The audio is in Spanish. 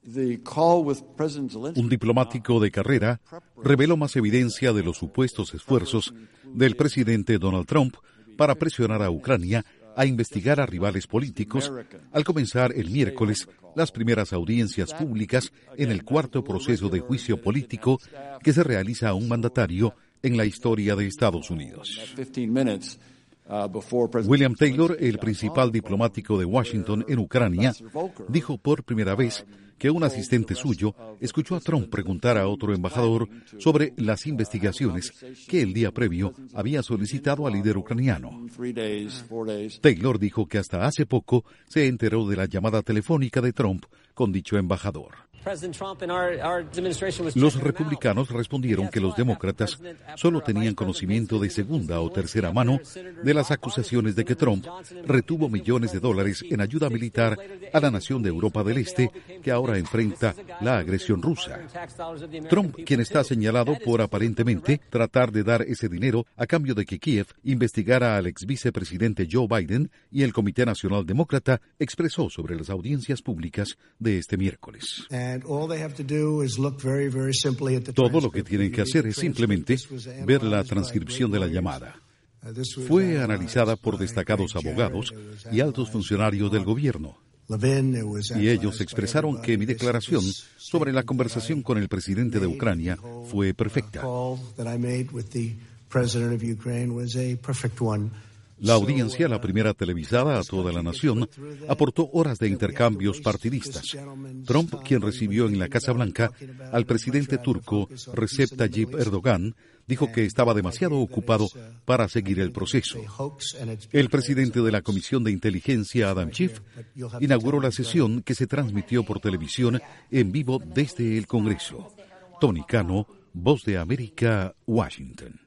Un diplomático de carrera reveló más evidencia de los supuestos esfuerzos del presidente Donald Trump para presionar a Ucrania a investigar a rivales políticos al comenzar el miércoles las primeras audiencias públicas en el cuarto proceso de juicio político que se realiza a un mandatario en la historia de Estados Unidos. William Taylor, el principal diplomático de Washington en Ucrania, dijo por primera vez que un asistente suyo escuchó a Trump preguntar a otro embajador sobre las investigaciones que el día previo había solicitado al líder ucraniano. Taylor dijo que hasta hace poco se enteró de la llamada telefónica de Trump con dicho embajador. Los republicanos respondieron que los demócratas solo tenían conocimiento de segunda o tercera mano de las acusaciones de que Trump retuvo millones de dólares en ayuda militar a la nación de Europa del Este que ahora enfrenta la agresión rusa. Trump, quien está señalado por aparentemente tratar de dar ese dinero a cambio de que Kiev investigara al ex vicepresidente Joe Biden y el Comité Nacional Demócrata, expresó sobre las audiencias públicas de este miércoles. Todo lo que tienen que hacer es simplemente ver la transcripción de la llamada. Fue analizada por destacados abogados y altos funcionarios del gobierno. Y ellos expresaron que mi declaración sobre la conversación con el presidente de Ucrania fue perfecta. La audiencia, la primera televisada a toda la nación, aportó horas de intercambios partidistas. Trump, quien recibió en la Casa Blanca al presidente turco Recep Tayyip Erdogan, dijo que estaba demasiado ocupado para seguir el proceso. El presidente de la Comisión de Inteligencia, Adam Schiff, inauguró la sesión que se transmitió por televisión en vivo desde el Congreso. Tony Cano, Voz de América, Washington.